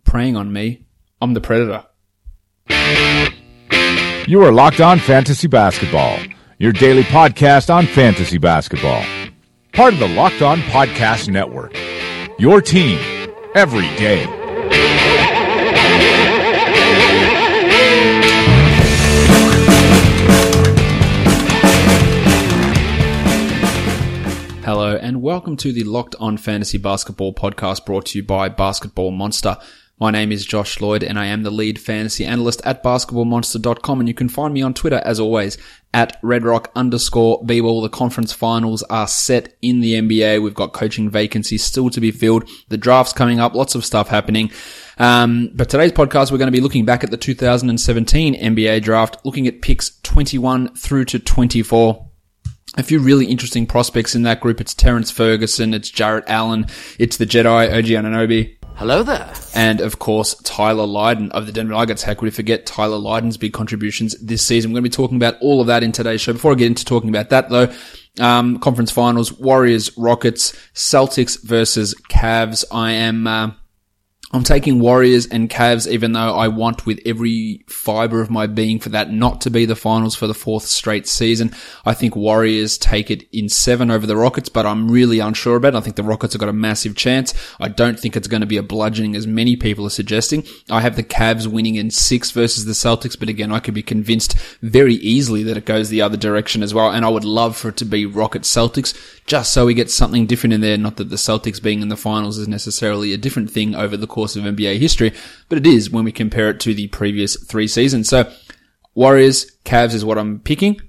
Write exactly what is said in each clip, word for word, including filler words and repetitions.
preying on me. I'm the predator. You are Locked On Fantasy Basketball, your daily podcast on fantasy basketball. Part of the Locked On Podcast Network, your team every day. Hello and welcome to the Locked On Fantasy Basketball podcast brought to you by Basketball Monster. My name is Josh Lloyd and I am the lead fantasy analyst at basketball monster dot com, and you can find me on Twitter as always at redrock underscore bball. The conference finals are set in the N B A. We've got coaching vacancies still to be filled. The draft's coming up, lots of stuff happening. Um, but today's podcast, we're going to be looking back at the two thousand seventeen N B A draft, looking at picks twenty-one through to twenty-four. A few really interesting prospects in that group. It's Terrence Ferguson, it's Jarrett Allen, it's the Jedi, O G Anunoby. Hello there. And, of course, Tyler Lydon of the Denver Nuggets. How could we forget Tyler Lydon's big contributions this season? We're going to be talking about all of that in today's show. Before I get into talking about that, though, um, conference finals, Warriors, Rockets, Celtics versus Cavs. I am... Uh, I'm taking Warriors and Cavs, even though I want with every fiber of my being for that not to be the finals for the fourth straight season. I think Warriors take it in seven over the Rockets, but I'm really unsure about it. I think the Rockets have got a massive chance. I don't think it's going to be a bludgeoning as many people are suggesting. I have the Cavs winning in six versus the Celtics, but again, I could be convinced very easily that it goes the other direction as well, and I would love for it to be Rockets Celtics, just so we get something different in there. Not that the Celtics being in the finals is necessarily a different thing over the course of N B A history, but it is when we compare it to the previous three seasons. So Warriors, Cavs is what I'm picking.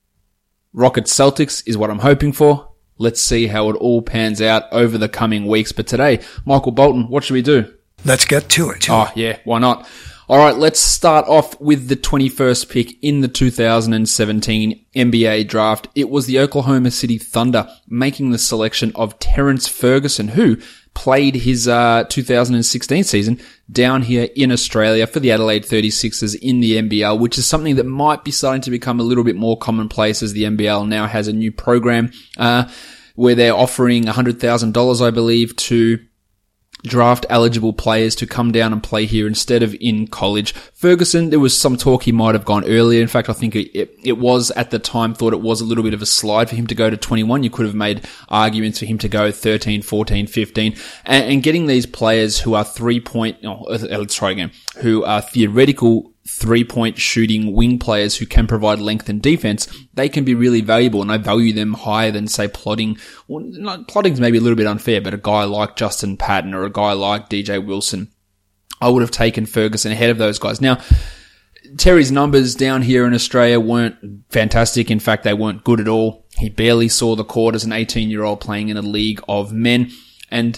Rockets, Celtics is what I'm hoping for. Let's see how it all pans out over the coming weeks. But today, Michael Bolton, what should we do? Let's get to it. Oh, yeah, why not? All right, let's start off with the twenty-first pick in the two thousand seventeen N B A draft. It was the Oklahoma City Thunder making the selection of Terrence Ferguson, who played his uh two thousand sixteen season down here in Australia for the Adelaide thirty-sixers in the N B L, which is something that might be starting to become a little bit more commonplace as the N B L now has a new program uh where they're offering one hundred thousand dollars, I believe, to draft eligible players to come down and play here instead of in college. Ferguson, there was some talk he might have gone earlier. In fact, I think it, it, it was at the time thought it was a little bit of a slide for him to go to twenty-one. You could have made arguments for him to go thirteen, fourteen, fifteen, and, and getting these players who are three point, oh, let's try again, who are theoretical three-point shooting wing players who can provide length and defense, they can be really valuable, and I value them higher than, say, plotting. Well, not, plotting's maybe a little bit unfair, but a guy like Justin Patton or a guy like D J Wilson, I would have taken Ferguson ahead of those guys. Now, Terry's numbers down here in Australia weren't fantastic. In fact, they weren't good at all. He barely saw the court as an eighteen-year-old playing in a league of men, and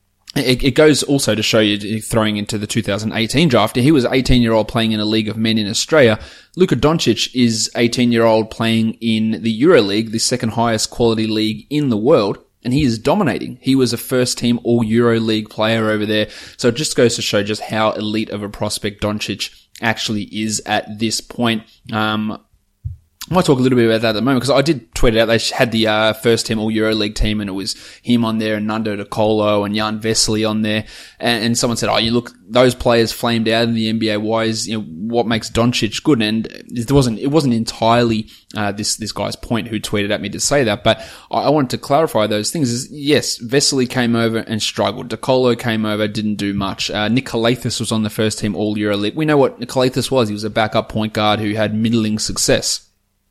It, it goes also to show you, throwing into the two thousand eighteen draft, he was an eighteen-year-old playing in a league of men in Australia. Luka Doncic is eighteen-year-old playing in the EuroLeague, the second highest quality league in the world, and he is dominating. He was a first-team All-EuroLeague player over there, so it just goes to show just how elite of a prospect Doncic actually is at this point. Um, I might talk a little bit about that at the moment, because I did tweet it out. They had the uh, first team All EuroLeague team, and it was him on there, and Nando De Colo and Jan Vesely on there. And, and someone said, "Oh, you look, those players flamed out in the N B A. Why is, you know, what makes Doncic good?" And it wasn't, it wasn't entirely uh, this this guy's point who tweeted at me to say that, but I, I wanted to clarify those things. Is yes, Vesely came over and struggled. De Colo came over, didn't do much. Uh, Nick Calathes was on the first team All EuroLeague. We know what Nick Calathes was. He was a backup point guard who had middling success.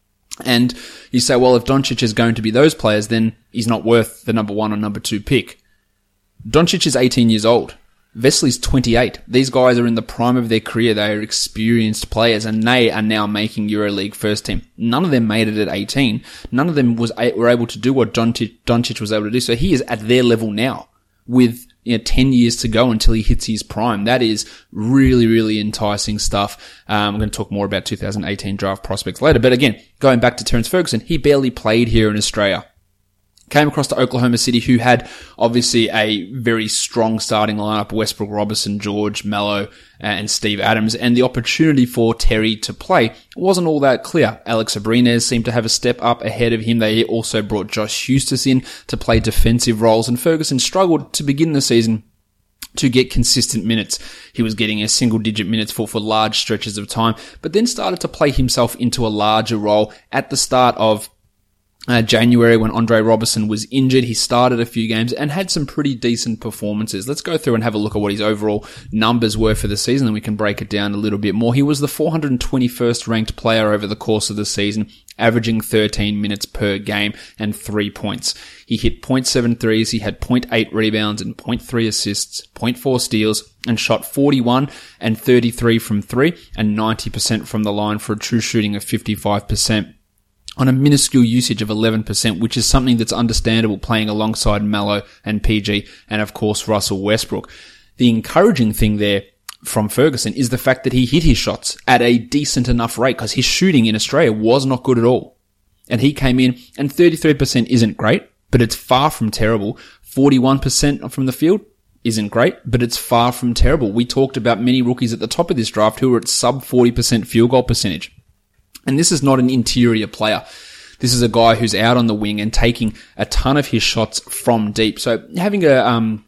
And you say, well, if Doncic is going to be those players, then he's not worth the number one or number two pick. Doncic is eighteen years old. Vesely's twenty-eight. These guys are in the prime of their career. They are experienced players, and they are now making EuroLeague first team. None of them made it at eighteen. None of them was were able to do what Doncic, Doncic was able to do. So he is at their level now with, you know, ten years to go until he hits his prime. That is really, really enticing stuff. Um, I'm going to talk more about two thousand eighteen draft prospects later. But again, going back to Terrence Ferguson, he barely played here in Australia. Came across to Oklahoma City, who had obviously a very strong starting lineup: Westbrook, Robertson, George, Melo, and Steve Adams. And the opportunity for Terry to play wasn't all that clear. Alex Abrines seemed to have a step up ahead of him. They also brought Josh Hustis in to play defensive roles, and Ferguson struggled to begin the season to get consistent minutes. He was getting a single digit minutes for, for large stretches of time, but then started to play himself into a larger role at the start of Uh, January when Andre Robertson was injured. He started a few games and had some pretty decent performances. Let's go through and have a look at what his overall numbers were for the season, and we can break it down a little bit more. He was the four hundred twenty-first ranked player over the course of the season, averaging thirteen minutes per game and three points. He hit zero point seven threes, he had zero point eight rebounds and zero point three assists, zero point four steals, and shot forty-one and thirty-three from three and ninety percent from the line for a true shooting of fifty-five percent. On a minuscule usage of eleven percent, which is something that's understandable playing alongside Melo and P G and, of course, Russell Westbrook. The encouraging thing there from Ferguson is the fact that he hit his shots at a decent enough rate, because his shooting in Australia was not good at all. And he came in, and thirty-three percent isn't great, but it's far from terrible. forty-one percent from the field isn't great, but it's far from terrible. We talked about many rookies at the top of this draft who were at sub forty percent field goal percentage. And this is not an interior player. This is a guy who's out on the wing and taking a ton of his shots from deep. So having a um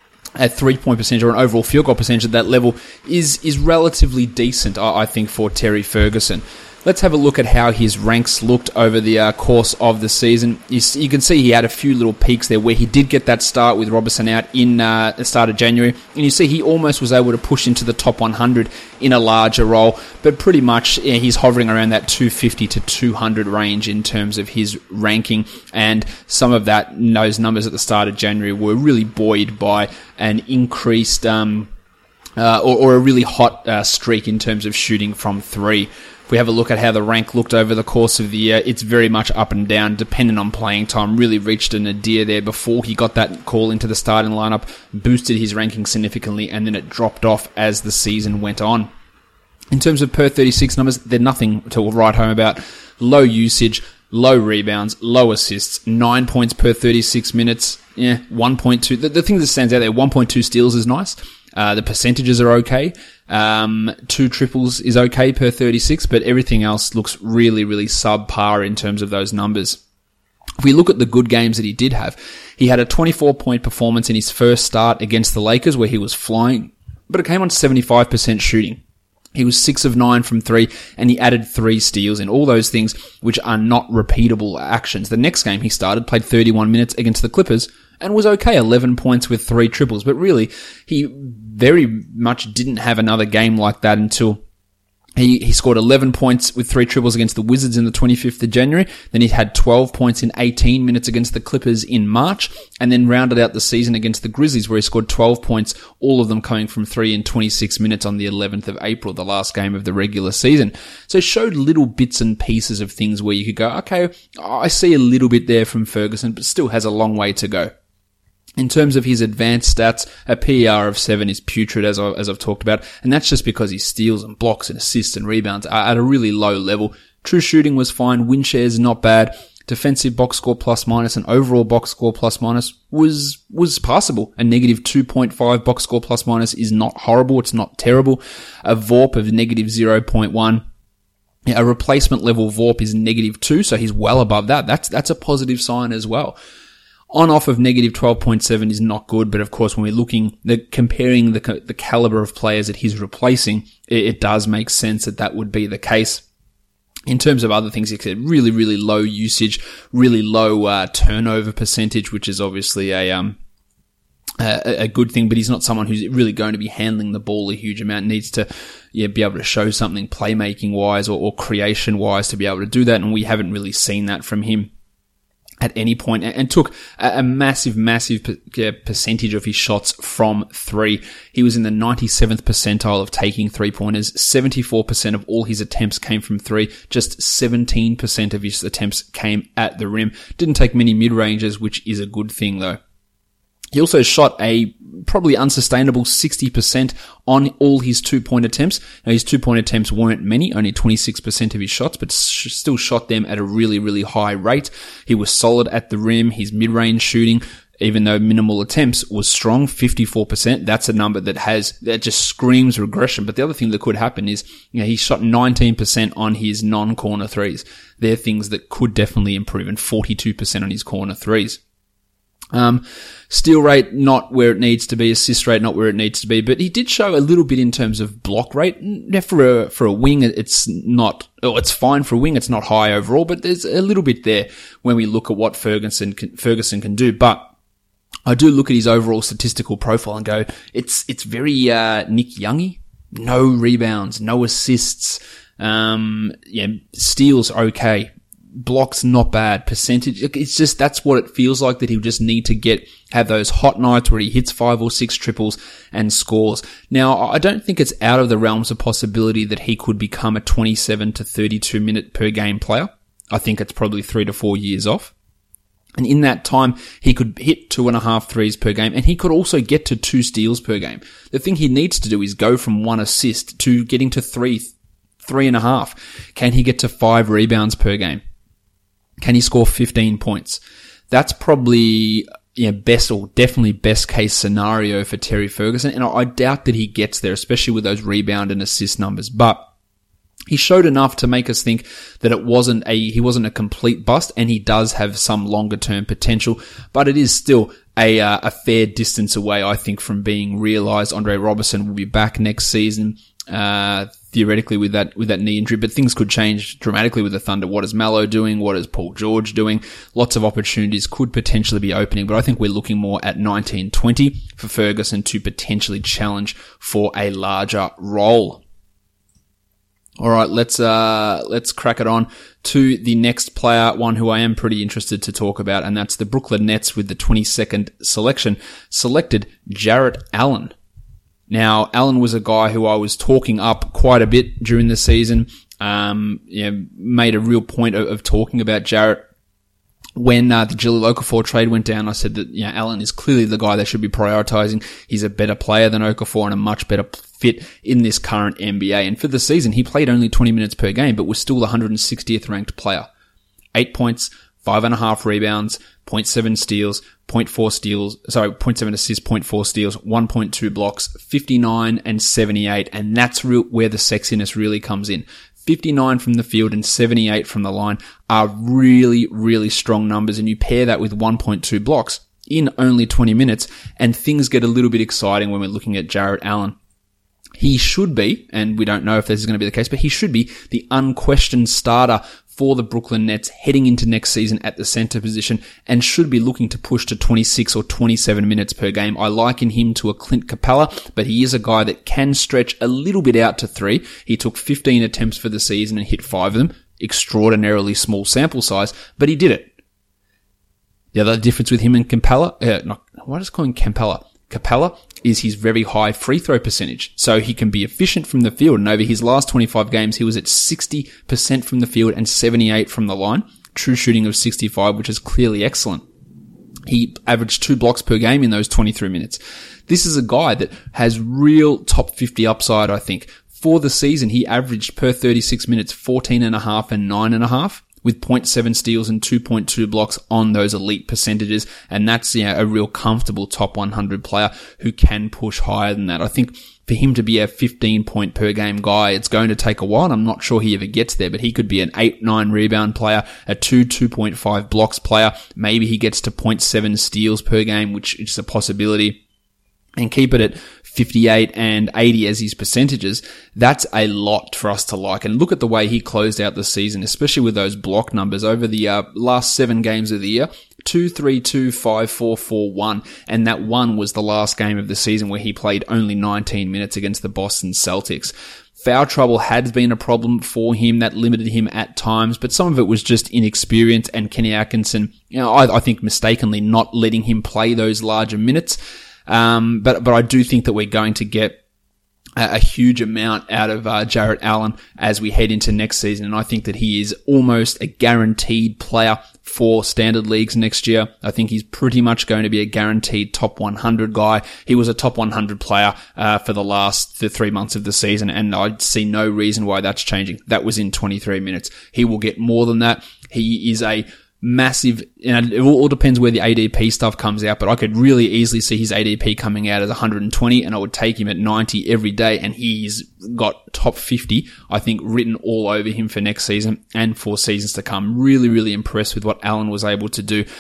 a three-point percentage or an overall field goal percentage at that level is is relatively decent, I, I think, for Terry Ferguson. Let's have a look at how his ranks looked over the uh, course of the season. You, you can see he had a few little peaks there where he did get that start with Robertson out in uh, the start of January. And you see he almost was able to push into the top one hundred in a larger role. But pretty much yeah, he's hovering around that two fifty to two hundred range in terms of his ranking. And some of that, those numbers at the start of January were really buoyed by an increased um, uh, or, or a really hot uh, streak in terms of shooting from three. If we have a look at how the rank looked over the course of the year, it's very much up and down, depending on playing time. Really reached a nadir there before he got that call into the starting lineup, boosted his ranking significantly, and then it dropped off as the season went on. In terms of per thirty-six numbers, they're nothing to write home about. Low usage, low rebounds, low assists, nine points per thirty-six minutes, yeah, one point two. The, the thing that stands out there, one point two steals is nice. Uh, the percentages are okay. Um, two triples is okay per thirty-six, but everything else looks really, really subpar in terms of those numbers. If we look at the good games that he did have, he had a twenty-four point performance in his first start against the Lakers where he was flying, but it came on seventy-five percent shooting. He was six of nine from three, and he added three steals and all those things which are not repeatable actions. The next game he started, played thirty-one minutes against the Clippers, and was okay, eleven points with three triples. But really, he very much didn't have another game like that until he, he scored eleven points with three triples against the Wizards in the twenty-fifth of January. Then he had twelve points in eighteen minutes against the Clippers in March, and then rounded out the season against the Grizzlies where he scored twelve points, all of them coming from three in twenty-six minutes on the eleventh of April, the last game of the regular season. So it showed little bits and pieces of things where you could go, okay, I see a little bit there from Ferguson, but still has a long way to go. In terms of his advanced stats, a P E R of seven is putrid, as, I, as I've talked about, and that's just because his steals and blocks and assists and rebounds are at a really low level. True shooting was fine, win shares not bad, defensive box score plus minus and overall box score plus minus was was passable. A negative two point five box score plus minus is not horrible, it's not terrible. A V O R P of negative zero point one. A replacement level V O R P is negative two, so he's well above that. That's that's a positive sign as well. On off of negative twelve point seven is not good, but of course when we're looking, the, comparing the the caliber of players that he's replacing, it, it does make sense that that would be the case. In terms of other things, he said really, really low usage, really low uh, turnover percentage, which is obviously a um a, a good thing, but he's not someone who's really going to be handling the ball a huge amount. Needs to yeah be able to show something playmaking wise or, or creation wise to be able to do that, and we haven't really seen that from him at any point, and took a massive, massive percentage of his shots from three. He was in the ninety-seventh percentile of taking three-pointers. seventy-four percent of all his attempts came from three. Just seventeen percent of his attempts came at the rim. Didn't take many mid-ranges, which is a good thing, though. He also shot a probably unsustainable sixty percent on all his two-point attempts. Now, his two-point attempts weren't many, only twenty-six percent of his shots, but sh- still shot them at a really, really high rate. He was solid at the rim. His mid-range shooting, even though minimal attempts, was strong, fifty-four percent. That's a number that has, that just screams regression. But the other thing that could happen is, you know, he shot nineteen percent on his non-corner threes. They're things that could definitely improve, and forty-two percent on his corner threes. Um, steal rate, not where it needs to be. Assist rate, not where it needs to be. But he did show a little bit in terms of block rate. For a, for a wing, it's not, oh, it's fine for a wing. It's not high overall, but there's a little bit there when we look at what Ferguson can, Ferguson can do. But I do look at his overall statistical profile and go, it's, it's very, uh, Nick Youngy. No rebounds, no assists. Um, yeah, steals okay. Blocks not bad. Percentage, it's just, that's what it feels like, that he'll just need to get, have those hot nights where he hits five or six triples and scores. Now, I don't think it's out of the realms of possibility that he could become a twenty-seven to thirty-two minute per game player. I think it's probably three to four years off. And in that time, he could hit two and a half threes per game, and he could also get to two steals per game. The thing he needs to do is go from one assist to getting to three, three and a half. Can he get to five rebounds per game? Can he score fifteen points? That's probably, you know, best or definitely best case scenario for Terry Ferguson. And I doubt that he gets there, especially with those rebound and assist numbers. But he showed enough to make us think that it wasn't a, he wasn't a complete bust, and he does have some longer term potential, but it is still a, uh, a fair distance away, I think, from being realized. Andre Robertson will be back next season, uh, theoretically with that, with that knee injury, but things could change dramatically with the Thunder. What is Mallow doing? What is Paul George doing? Lots of opportunities could potentially be opening, but I think we're looking more at nineteen twenty for Ferguson to potentially challenge for a larger role. All right, let's uh let's crack it on to the next player, one who I am pretty interested to talk about, and that's the Brooklyn Nets with the twenty-second selection, selected Jarrett Allen. Now, Allen was a guy who I was talking up quite a bit during the season. Um, you know, made a real point of, of talking about Jarrett. When uh, the Jahlil Okafor trade went down, I said that, you know, Allen is clearly the guy they should be prioritizing. He's a better player than Okafor and a much better fit in this current N B A. And for the season, he played only twenty minutes per game, but was still the one hundred sixtieth ranked player. Eight points, five and a half rebounds, zero point seven steals, zero point four steals, sorry, zero point seven assists, zero point four steals, one point two blocks, fifty-nine and seventy-eight. And that's real, where the sexiness really comes in. fifty-nine from the field and seventy-eight from the line are really, really strong numbers. And you pair that with one point two blocks in only twenty minutes, and things get a little bit exciting when we're looking at Jarrett Allen. He should be, and we don't know if this is going to be the case, but he should be the unquestioned starter for the Brooklyn Nets heading into next season at the center position, and should be looking to push to twenty-six or twenty-seven minutes per game. I liken him to a Clint Capella, but he is a guy that can stretch a little bit out to three. He took fifteen attempts for the season and hit five of them. Extraordinarily small sample size, but he did it. The other difference with him and Capella, uh, not, what is calling Capella? Capella is his very high free throw percentage. So he can be efficient from the field. And over his last twenty-five games, he was at sixty percent from the field and seventy-eight from the line. True shooting of sixty-five, which is clearly excellent. He averaged two blocks per game in those twenty-three minutes. This is a guy that has real top fifty upside, I think. For the season, he averaged per thirty-six minutes fourteen and a half and nine and a half. With zero point seven steals and two point two blocks on those elite percentages. And that's, you know, a real comfortable top one hundred player who can push higher than that. I think for him to be a fifteen point per game guy, it's going to take a while. And I'm not sure he ever gets there, but he could be an eight nine rebound player, a two, two point five blocks player. Maybe he gets to zero point seven steals per game, which is a possibility, and keep it at fifty-eight and eighty as his percentages. That's a lot for us to like. And look at the way he closed out the season, especially with those block numbers over the uh, last seven games of the year. two, three, two, five, four, four, one. And that one was the last game of the season where he played only nineteen minutes against the Boston Celtics. Foul trouble had been a problem for him that limited him at times, but some of it was just inexperience and Kenny Atkinson, you know, I, I think mistakenly not letting him play those larger minutes. Um, but, but I do think that we're going to get a, a huge amount out of, uh, Jarrett Allen as we head into next season. And I think that he is almost a guaranteed player for standard leagues next year. I think he's pretty much going to be a guaranteed top one hundred guy. He was a top one hundred player, uh, for the last the three months of the season. And I see no reason why that's changing. That was in twenty-three minutes. He will get more than that. He is a massive, and it all depends where the A D P stuff comes out, but I could really easily see his A D P coming out as one hundred twenty, and I would take him at ninety every day, and he's got top fifty, I think, written all over him for next season and for seasons to come. Really, really impressed with what Allen was able to do.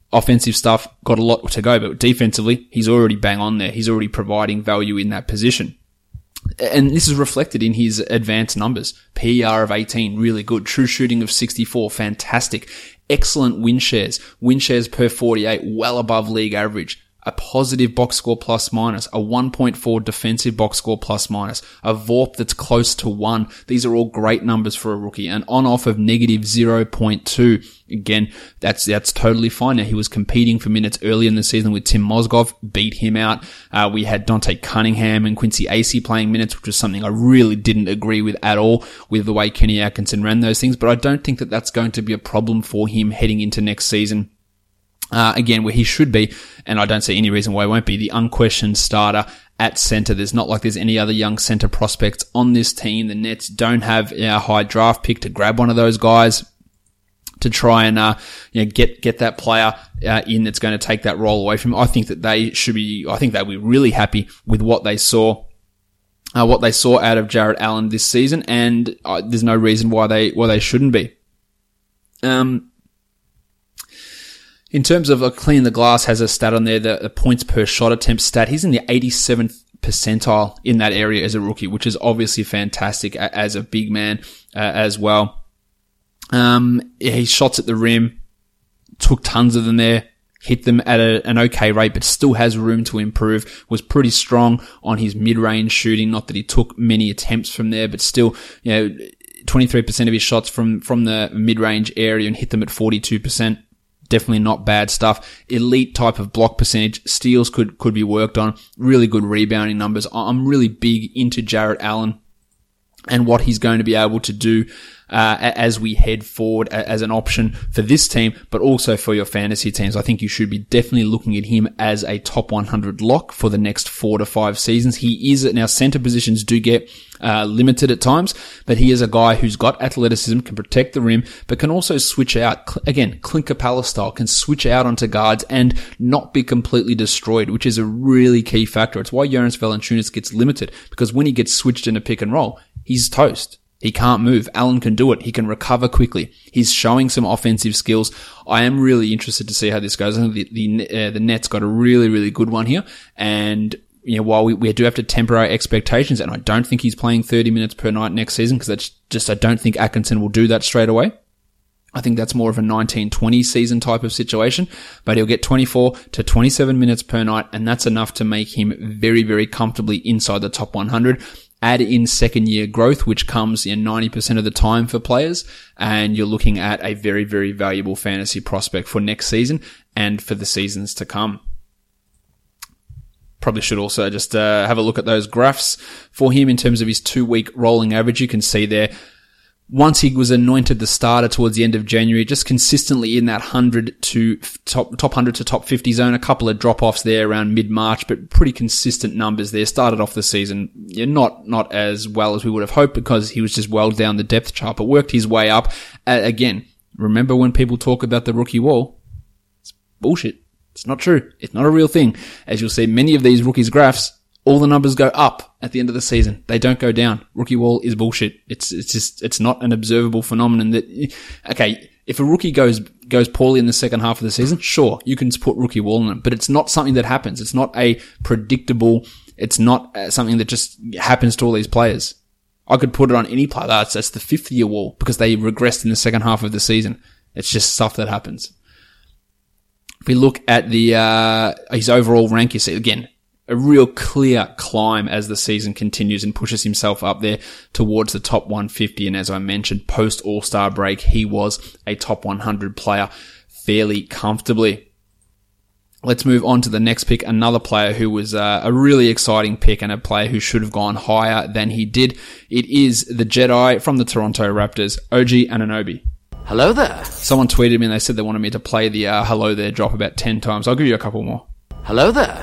Offensive stuff, got a lot to go, but defensively, he's already bang on there. He's already providing value in that position. And this is reflected in his advanced numbers. P E R of eighteen, really good. True shooting of sixty-four, fantastic. Excellent win shares. Win shares per forty-eight, well above league average. A positive box score plus minus, a one point four defensive box score plus minus, a V O R P that's close to one. These are all great numbers for a rookie. And on off of negative zero point two. Again, that's, that's totally fine. Now, he was competing for minutes early in the season with Tim Mozgov, beat him out. Uh, we had Dante Cunningham and Quincy Acey playing minutes, which was something I really didn't agree with at all with the way Kenny Atkinson ran those things. But I don't think that that's going to be a problem for him heading into next season. Uh, again, where he should be, and I don't see any reason why he won't be, the unquestioned starter at center. There's not like there's any other young center prospects on this team. The Nets don't have a high draft pick to grab one of those guys to try and, uh, you know, get, get that player, uh, in that's going to take that role away from him. I think that they should be, I think they'll be really happy with what they saw, uh, what they saw out of Jarrett Allen this season, and uh, there's no reason why they, why they shouldn't be. Um, In terms of uh, clean the glass, has a stat on there, the, the points per shot attempt stat. He's in the eighty-seventh percentile in that area as a rookie, which is obviously fantastic as a big man uh, as well. Um, he shots at the rim, took tons of them there, hit them at a, an okay rate, but still has room to improve. Was pretty strong on his mid-range shooting. Not that he took many attempts from there, but still, you know, twenty-three percent of his shots from, from the mid-range area and hit them at forty-two percent. Definitely not bad stuff. Elite type of block percentage. Steals could, could be worked on. Really good rebounding numbers. I'm really big into Jarrett Allen and what he's going to be able to do uh, as we head forward as an option for this team, but also for your fantasy teams. I think you should be definitely looking at him as a top one hundred lock for the next four to five seasons. He is, now center positions do get uh, limited at times, but he is a guy who's got athleticism, can protect the rim, but can also switch out, again, Clint Capella style, can switch out onto guards and not be completely destroyed, which is a really key factor. It's why Jonas Valanciunas gets limited, because when he gets switched in a pick and roll, he's toast. He can't move. Allen can do it. He can recover quickly. He's showing some offensive skills. I am really interested to see how this goes. I think the the, uh, the Nets got a really, really good one here. And, you know, while we, we do have to temper our expectations, and I don't think he's playing thirty minutes per night next season, because that's just, I don't think Atkinson will do that straight away. I think that's more of a nineteen twenty season type of situation, but he'll get twenty-four to twenty-seven minutes per night, and that's enough to make him very, very comfortably inside the top one hundred. Add in second year growth, which comes in ninety percent of the time for players, and you're looking at a very, very valuable fantasy prospect for next season and for the seasons to come. Probably should also just uh, have a look at those graphs for him in terms of his two-week rolling average. You can see there, once he was anointed the starter towards the end of January, just consistently in that one hundred to top, top one hundred to top fifty zone, a couple of drop-offs there around mid-March, but pretty consistent numbers there. Started off the season, yeah, not, not as well as we would have hoped, because he was just well down the depth chart, but worked his way up. Uh, again, remember when people talk about the rookie wall? It's bullshit. It's not true. It's not a real thing. As you'll see, many of these rookies' graphs, all the numbers go up at the end of the season. They don't go down. Rookie wall is bullshit. It's, it's just, it's not an observable phenomenon that, okay, if a rookie goes, goes poorly in the second half of the season, sure, you can put rookie wall on it, but it's not something that happens. It's not a predictable, it's not something that just happens to all these players. I could put it on any player. That's, that's the fifth year wall, because they regressed in the second half of the season. It's just stuff that happens. If we look at the, uh, his overall rank, you see, again, a real clear climb as the season continues and pushes himself up there towards the top one fifty. And as I mentioned, post All-Star break, he was a top one hundred player fairly comfortably. Let's move on to the next pick, another player who was uh, a really exciting pick and a player who should have gone higher than he did. It is the Jedi from the Toronto Raptors, O G Anunoby. Hello there. Someone tweeted me and they said they wanted me to play the uh, hello there drop about ten times. I'll give you a couple more. Hello there.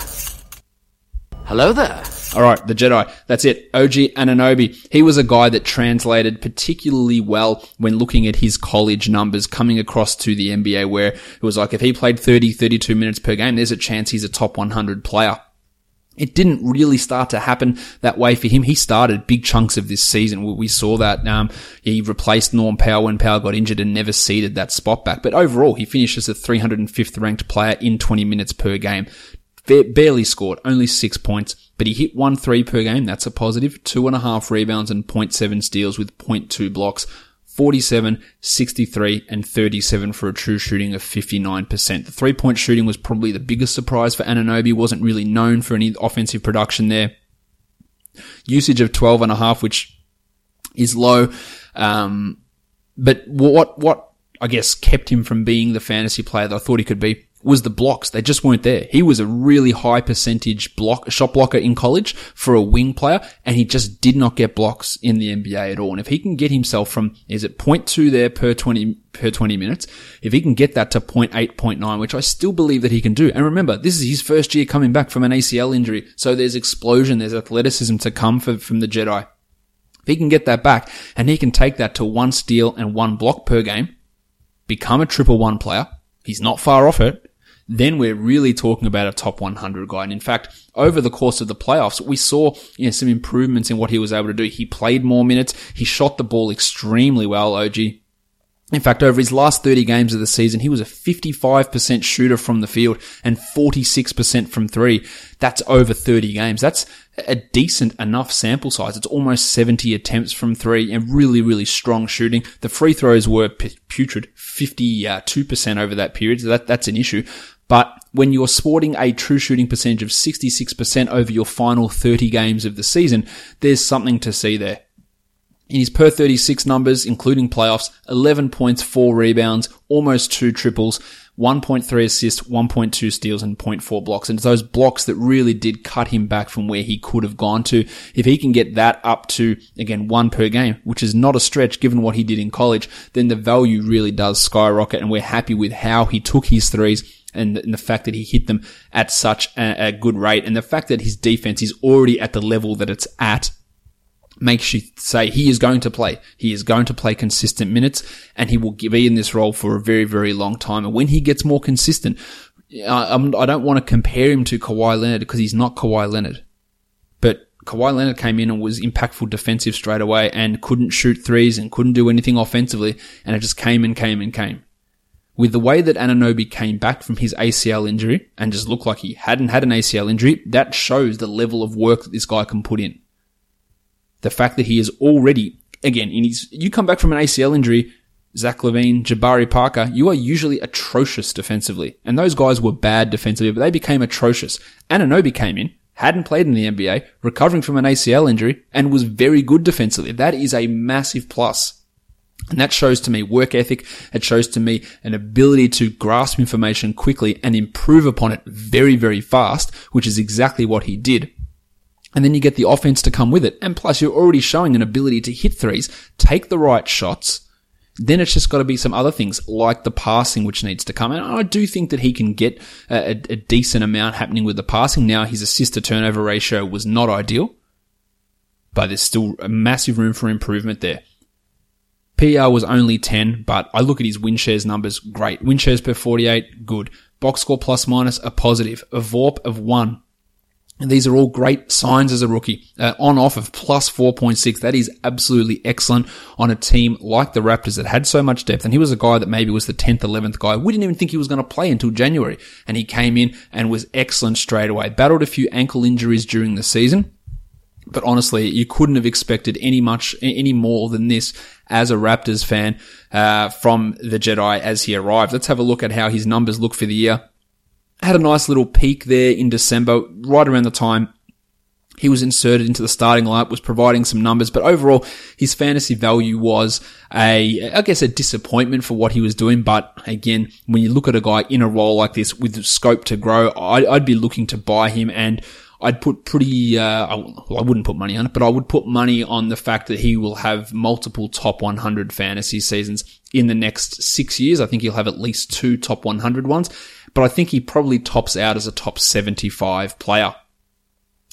Hello there. All right, the Jedi. That's it. O G Anunoby. He was a guy that translated particularly well when looking at his college numbers coming across to the N B A, where it was like if he played thirty, thirty-two minutes per game, there's a chance he's a top one hundred player. It didn't really start to happen that way for him. He started big chunks of this season. We saw that. Um, he replaced Norm Powell when Powell got injured and never ceded that spot back. But overall, he finished as a three hundred fifth ranked player in twenty minutes per game. Barely scored, only six points, but he hit one three per game. That's a positive. Two and a half rebounds and zero point seven steals with zero point two blocks. forty-seven, sixty-three, and thirty-seven for a true shooting of fifty-nine percent. The three-point shooting was probably the biggest surprise for Anunoby. Wasn't really known for any offensive production there. Usage of twelve and a half, which is low. Um, but what, what, I guess, kept him from being the fantasy player that I thought he could be was the blocks. They just weren't there. He was a really high percentage block, shot blocker in college for a wing player, and he just did not get blocks in the N B A at all. And if he can get himself from, is it zero point two there per twenty, per twenty minutes? If he can get that to zero point eight, zero point nine, which I still believe that he can do. And remember, this is his first year coming back from an A C L injury. So there's explosion, there's athleticism to come for, from the Jedi. If he can get that back and he can take that to one steal and one block per game, become a triple one player, he's not far off it, then we're really talking about a top one hundred guy. And in fact, over the course of the playoffs, we saw, you know, some improvements in what he was able to do. He played more minutes. He shot the ball extremely well, O G. In fact, over his last thirty games of the season, he was a fifty-five percent shooter from the field and forty-six percent from three. That's over thirty games. That's a decent enough sample size. It's almost seventy attempts from three and really, really strong shooting. The free throws were putrid, fifty-two percent over that period. So that, that's an issue. But when you're sporting a true shooting percentage of sixty-six percent over your final thirty games of the season, there's something to see there. In his per thirty-six numbers, including playoffs, eleven points, four rebounds, almost two triples, one point three assists, one point two steals, and zero point four blocks. And it's those blocks that really did cut him back from where he could have gone to. If he can get that up to, again, one per game, which is not a stretch given what he did in college, then the value really does skyrocket, and we're happy with how he took his threes and the fact that he hit them at such a, a good rate, and the fact that his defense is already at the level that it's at makes you say he is going to play. He is going to play consistent minutes, and he will be in this role for a very, very long time. And when he gets more consistent, I, I'm, I don't want to compare him to Kawhi Leonard because he's not Kawhi Leonard. But Kawhi Leonard came in and was impactful defensive straight away and couldn't shoot threes and couldn't do anything offensively, and it just came and came and came. With the way that Anunoby came back from his A C L injury and just looked like he hadn't had an A C L injury, that shows the level of work that this guy can put in. The fact that he is already, again, in his, you come back from an A C L injury, Zach LaVine, Jabari Parker, you are usually atrocious defensively. And those guys were bad defensively, but they became atrocious. Anunoby came in, hadn't played in the N B A, recovering from an A C L injury, and was very good defensively. That is a massive plus. And that shows to me work ethic. It shows to me an ability to grasp information quickly and improve upon it very, very fast, which is exactly what he did. And then you get the offense to come with it. And plus, you're already showing an ability to hit threes, take the right shots. Then it's just got to be some other things like the passing, which needs to come. And I do think that he can get a, a decent amount happening with the passing. Now, his assist to turnover ratio was not ideal, but there's still a massive room for improvement there. P R was only ten, but I look at his win shares numbers, great. Win shares per forty-eight, good. Box score plus minus, a positive. A V O R P of one. And these are all great signs as a rookie. Uh, on off of plus four point six. That is absolutely excellent on a team like the Raptors that had so much depth. And he was a guy that maybe was the tenth, eleventh guy. We didn't even think he was going to play until January. And he came in and was excellent straight away. Battled a few ankle injuries during the season. But honestly, you couldn't have expected any much, any more than this as a Raptors fan, uh, from the Jedi as he arrived. Let's have a look at how his numbers look for the year. Had a nice little peak there in December, right around the time he was inserted into the starting lineup, was providing some numbers, but overall, his fantasy value was a, I guess, a disappointment for what he was doing. But again, when you look at a guy in a role like this with scope to grow, I'd, I'd be looking to buy him, and I'd put pretty, uh, well, I wouldn't put money on it, but I would put money on the fact that he will have multiple top one hundred fantasy seasons in the next six years. I think he'll have at least two top one hundred ones, but I think he probably tops out as a top seventy-five player.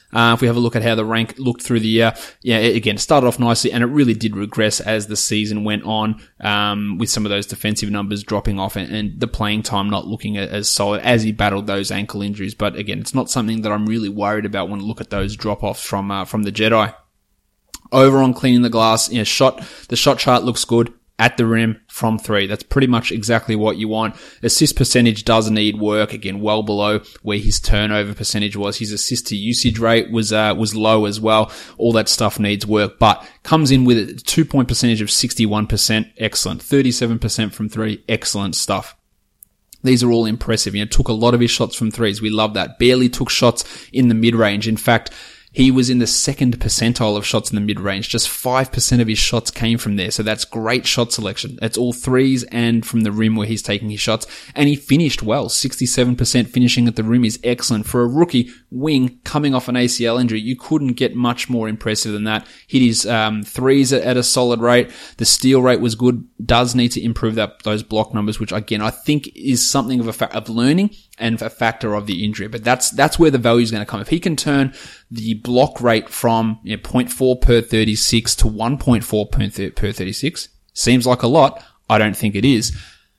Uh, if we have a look at how the rank looked through the year, yeah, it, again, started off nicely and it really did regress as the season went on, um, with some of those defensive numbers dropping off and, and the playing time not looking as solid as he battled those ankle injuries. But again, it's not something that I'm really worried about when I look at those drop-offs from, uh, from the Jedi. Over on cleaning the glass, you know, shot, the shot chart looks good. At the rim from three. That's pretty much exactly what you want. Assist percentage does need work. Again, well below where his turnover percentage was. His assist to usage rate was, uh, was low as well. All that stuff needs work, but comes in with a two point percentage of sixty-one percent. Excellent. thirty-seven percent from three. Excellent stuff. These are all impressive. You know, took a lot of his shots from threes. We love that. Barely took shots in the mid-range. In fact, he was in the second percentile of shots in the mid-range. Just five percent of his shots came from there. So that's great shot selection. That's all threes and from the rim where he's taking his shots. And he finished well. sixty-seven percent finishing at the rim is excellent. For a rookie wing coming off an A C L injury, you couldn't get much more impressive than that. Hit his um, threes at, at a solid rate. The steal rate was good. Does need to improve that those block numbers, which again, I think is something of a fa- of learning and a factor of the injury. But that's that's where the value is going to come. If he can turn the block rate from, you know, zero point four per thirty-six to one point four per thirty-six, seems like a lot. I don't think it is.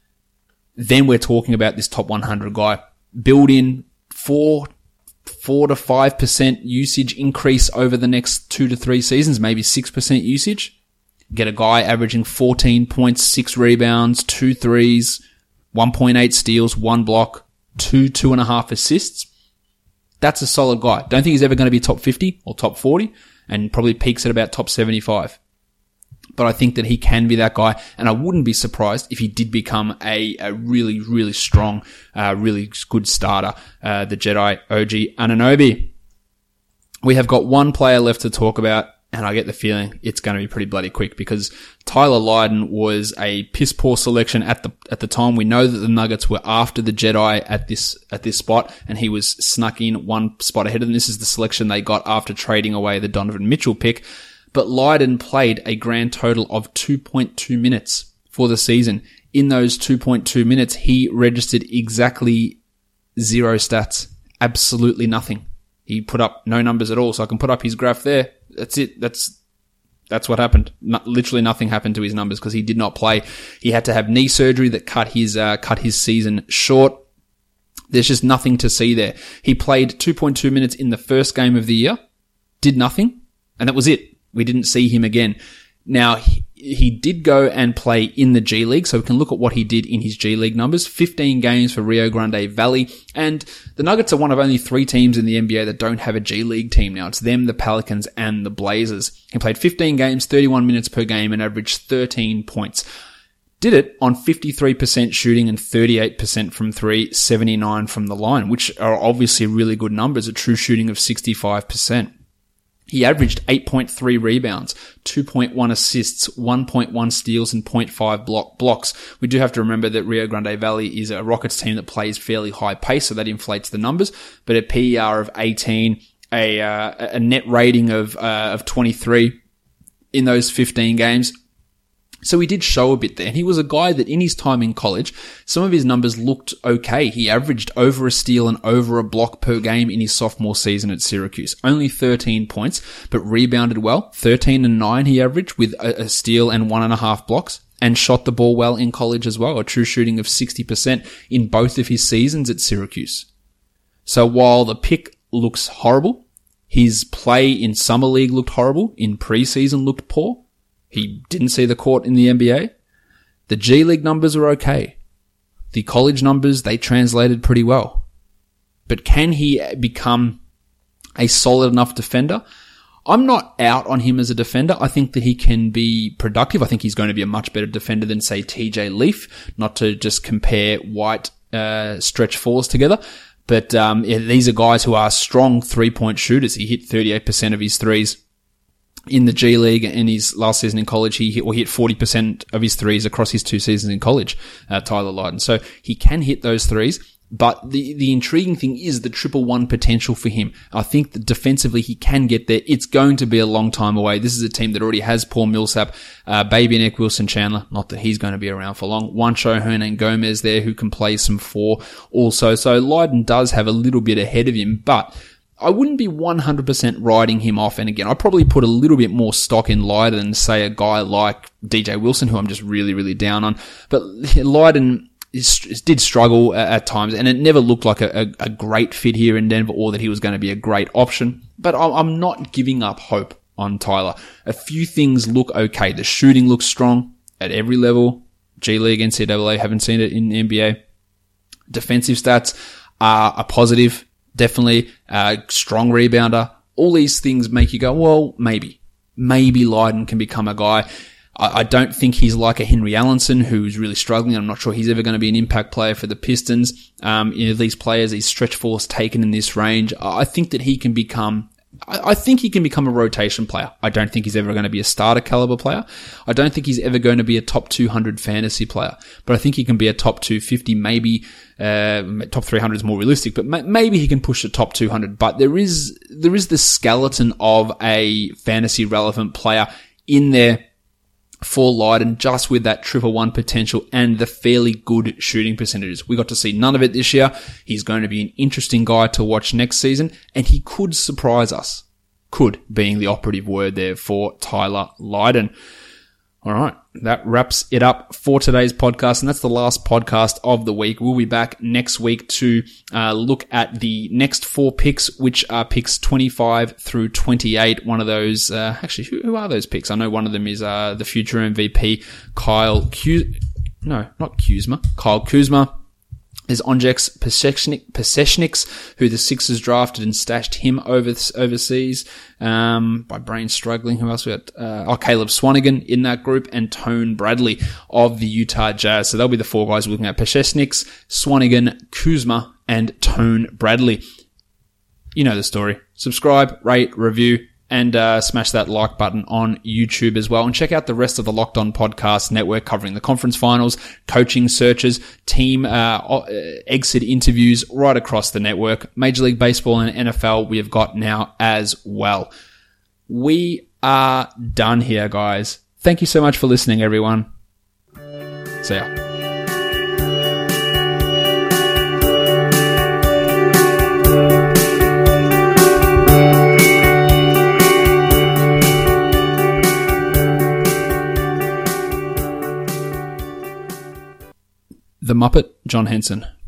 Then we're talking about this top one hundred guy. Build in four, four to five percent usage increase over the next two to three seasons, maybe six percent usage. Get a guy averaging fourteen points, six rebounds, two threes, one point eight steals, one block, two, two and a half assists. That's a solid guy. Don't think he's ever going to be top fifty or top forty and probably peaks at about top seventy-five. But I think that he can be that guy, and I wouldn't be surprised if he did become a, a really, really strong, uh, really good starter, uh, the Jedi O G Anunoby. We have got one player left to talk about, and I get the feeling it's going to be pretty bloody quick because Tyler Lydon was a piss poor selection at the at the time. We know that the Nuggets were after the Jedi at this at this spot, and he was snuck in one spot ahead of them. This is the selection they got after trading away the Donovan Mitchell pick. But Lydon played a grand total of two point two minutes for the season. In those two point two minutes, he registered exactly zero stats. Absolutely nothing. He put up no numbers at all. So I can put up his graph there. That's it. That's, that's what happened. No, literally nothing happened to his numbers because he did not play. He had to have knee surgery that cut his, uh, cut his season short. There's just nothing to see there. He played two point two minutes in the first game of the year, did nothing, and that was it. We didn't see him again. Now, he, he did go and play in the G League, so we can look at what he did in his G League numbers. fifteen games for Rio Grande Valley, and the Nuggets are one of only three teams in the N B A that don't have a G League team now. It's them, the Pelicans, and the Blazers. He played fifteen games, thirty-one minutes per game, and averaged thirteen points. Did it on fifty-three percent shooting and thirty-eight percent from three, seventy-nine from the line, which are obviously really good numbers, a true shooting of sixty-five percent. He averaged eight point three rebounds, two point one assists, one point one steals, and zero point five block blocks. We do have to remember that Rio Grande Valley is a Rockets team that plays fairly high pace, so that inflates the numbers. But a P E R of eighteen, a uh, a net rating of uh, of twenty-three in those fifteen games. So he did show a bit there. And he was a guy that in his time in college, some of his numbers looked okay. He averaged over a steal and over a block per game in his sophomore season at Syracuse. Only thirteen points, but rebounded well. thirteen and nine he averaged with a, a steal and one and a half blocks. And shot the ball well in college as well. A true shooting of sixty percent in both of his seasons at Syracuse. So while the pick looks horrible, his play in summer league looked horrible, in preseason looked poor. He didn't see the court in the N B A. The G League numbers are okay. The college numbers, they translated pretty well. But can he become a solid enough defender? I'm not out on him as a defender. I think that he can be productive. I think he's going to be a much better defender than, say, T J Leaf, not to just compare white uh, stretch fours together. But um, yeah, these are guys who are strong three-point shooters. He hit thirty-eight percent of his threes in the G League. In his last season in college, he hit, well, he hit forty percent of his threes across his two seasons in college, uh, Tyler Lydon. So he can hit those threes, but the, the intriguing thing is the triple one potential for him. I think that defensively he can get there. It's going to be a long time away. This is a team that already has Paul Millsap, uh, Baby Nick Wilson Chandler, not that he's going to be around for long. Juancho Hernan-Gomez there who can play some four also. So Lydon does have a little bit ahead of him, but I wouldn't be one hundred percent writing him off. And again, I probably put a little bit more stock in Lydon than, say, a guy like D J Wilson, who I'm just really, really down on. But Lydon is, did struggle at times, and it never looked like a, a, a great fit here in Denver, or that he was going to be a great option. But I'm not giving up hope on Tyler. A few things look okay. The shooting looks strong at every level. G League, N C double A, haven't seen it in the N B A. Defensive stats are a positive, definitely. Uh, strong rebounder. All these things make you go, well, maybe. Maybe Lydon can become a guy. I, I don't think he's like a Henry Allenson, who's really struggling. I'm not sure he's ever going to be an impact player for the Pistons. Um, you know, these players, these stretch fours taken in this range, I think that he can become I think he can become a rotation player. I don't think he's ever going to be a starter caliber player. I don't think he's ever going to be a top two hundred fantasy player, but I think he can be a top two fifty, maybe, uh, top three hundred is more realistic, but maybe he can push the top two hundred. But there is, there is the skeleton of a fantasy relevant player in there for Lydon, just with that triple one potential and the fairly good shooting percentages. We got to see none of it this year. He's going to be an interesting guy to watch next season, and he could surprise us. Could being the operative word there for Tyler Lydon. All right, that wraps it up for today's podcast, and that's the last podcast of the week. We'll be back next week to uh, look at the next four picks, which are picks twenty-five through twenty-eight. One of those, uh, actually, who, who are those picks? I know one of them is uh, the future M V P, Kyle Kuz... No, not Kuzma. Kyle Kuzma. There's Onjeks Pasechniks, who the Sixers drafted and stashed him over overseas. Um, my brain's struggling. Who else we got? Uh, oh, Caleb Swanigan in that group, and Tone Bradley of the Utah Jazz. So they'll be the four guys we're looking at: Pasechniks, Swanigan, Kuzma, and Tone Bradley. You know the story. Subscribe, rate, review, and uh, smash that like button on YouTube as well. And check out the rest of the Locked On Podcast Network, covering the conference finals, coaching searches, team uh, exit interviews right across the network. Major League Baseball and N F L we have got now as well. We are done here, guys. Thank you so much for listening, everyone. See ya. The Muppet, John Henson.